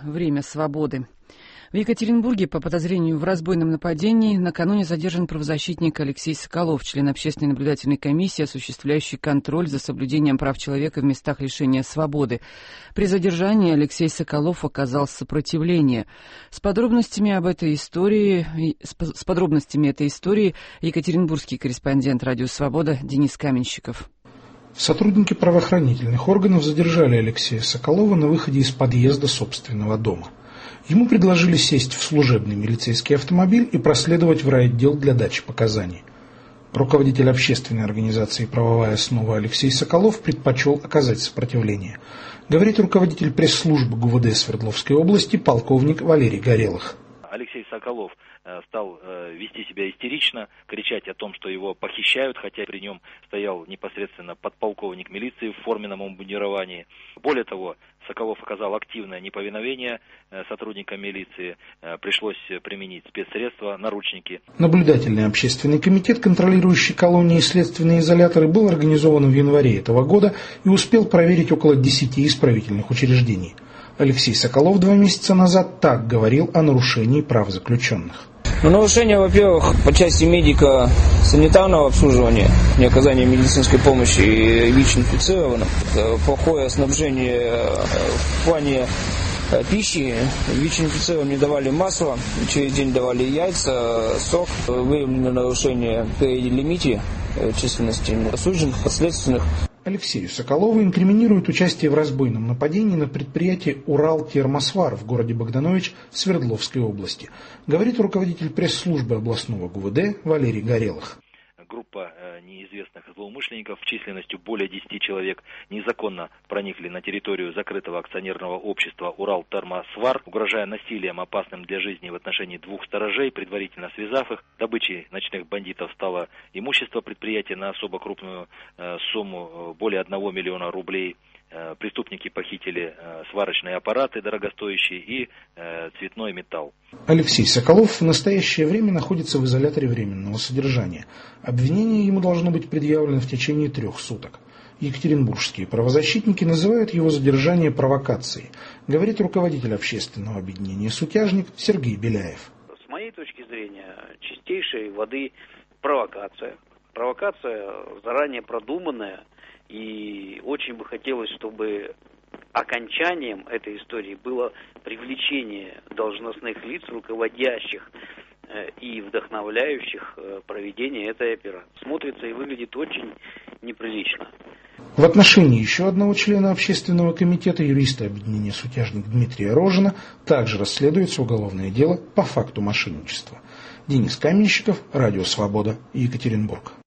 Время свободы. В Екатеринбурге по подозрению в разбойном нападении накануне задержан правозащитник Алексей Соколов, член общественной наблюдательной комиссии, осуществляющий контроль за соблюдением прав человека в местах лишения свободы. При задержании Алексей Соколов оказал сопротивление. С подробностями этой истории екатеринбургский корреспондент «Радио Свобода» Денис Каменщиков. Сотрудники правоохранительных органов задержали Алексея Соколова на выходе из подъезда собственного дома. Ему предложили сесть в служебный милицейский автомобиль и проследовать в райотдел для дачи показаний. Руководитель общественной организации «Правовая основа» Алексей Соколов предпочел оказать сопротивление. Говорит руководитель пресс-службы ГУВД Свердловской области полковник Валерий Горелых. Алексей Соколов стал вести себя истерично, кричать о том, что его похищают, хотя при нем стоял непосредственно подполковник милиции в форменном обмундировании. Более того, Соколов оказал активное неповиновение сотрудникам милиции, пришлось применить спецсредства, наручники. Наблюдательный общественный комитет, контролирующий колонии и следственные изоляторы, был организован в январе этого года и успел проверить около 10 исправительных учреждений. Алексей Соколов 2 месяца назад так говорил о нарушении прав заключенных. Нарушение, во-первых, по части медико-санитарного обслуживания, не оказания медицинской помощи ВИЧ-инфицированным, плохое снабжение в плане пищи, ВИЧ-инфицированным не давали масло, через день давали яйца, сок, выявлено нарушение при лимите численности осужденных, подследственных. Алексею Соколову инкриминируют участие в разбойном нападении на предприятии «Урал-Термосвар» в городе Богданович Свердловской области, говорит руководитель пресс-службы областного ГУВД Валерий Горелых. Группа неизвестных злоумышленников численностью более 10 человек незаконно проникли на территорию закрытого акционерного общества «Урал-Термосвар», угрожая насилием, опасным для жизни в отношении 2 сторожей, предварительно связав их. Добычей ночных бандитов стало имущество предприятия на особо крупную сумму более 1 миллиона рублей. Преступники похитили сварочные аппараты дорогостоящие и цветной металл. Алексей Соколов в настоящее время находится в изоляторе временного содержания. Обвинение ему должно быть предъявлено в течение 3 суток. Екатеринбургские правозащитники называют его задержание провокацией, говорит руководитель общественного объединения «Сутяжник» Сергей Беляев. С моей точки зрения, чистейшей воды провокация. Провокация заранее продуманная. И очень бы хотелось, чтобы окончанием этой истории было привлечение должностных лиц, руководящих и вдохновляющих проведение этой операции. Смотрится и выглядит очень неприлично. В отношении еще одного члена общественного комитета, юриста объединения «Сутяжник» Дмитрия Рожина, также расследуется уголовное дело по факту мошенничества. Денис Каменщиков, Радио Свобода, Екатеринбург.